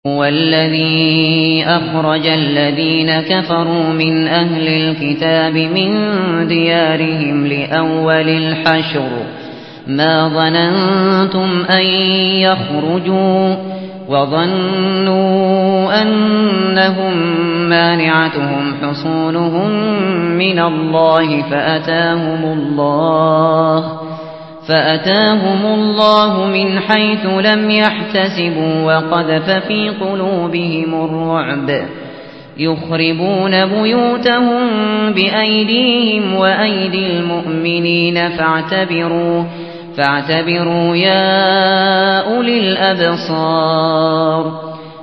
هو الذي أخرج الذين كفروا من أهل الكتاب من ديارهم لأول الحشر ما ظننتم أن يخرجوا وظنوا أنهم مانعتهم حصونهم من الله فأتاهم الله من حيث لم يحتسبوا وقذف في قلوبهم الرعب يخربون بيوتهم بأيديهم وأيدي المؤمنين فاعتبروا يا أولي الأبصار